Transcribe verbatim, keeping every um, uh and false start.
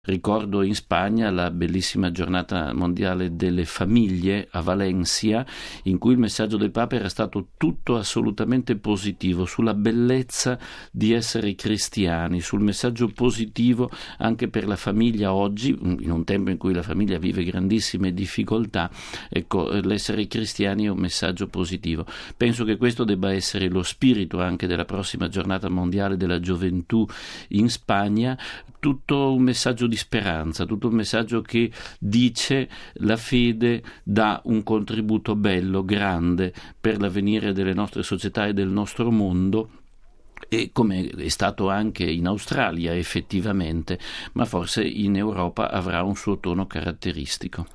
Ricordo in Spagna la bellissima giornata mondiale delle famiglie a Valencia, in cui il messaggio del Papa era stato tutto assolutamente positivo, sulla bellezza di essere cristiani, sul messaggio positivo anche per la famiglia oggi, in un tempo in cui la famiglia vive grandissime difficoltà. Ecco, l'essere cristiani è un messaggio positivo. Penso che questo debba essere lo spirito anche della prossima giornata mondiale della gioventù in Spagna, tutto un messaggio di speranza, tutto un messaggio che dice la fede dà un contributo bello, grande per l'avvenire delle nostre società e del nostro mondo, e come è stato anche in Australia effettivamente, ma forse in Europa avrà un suo tono caratteristico.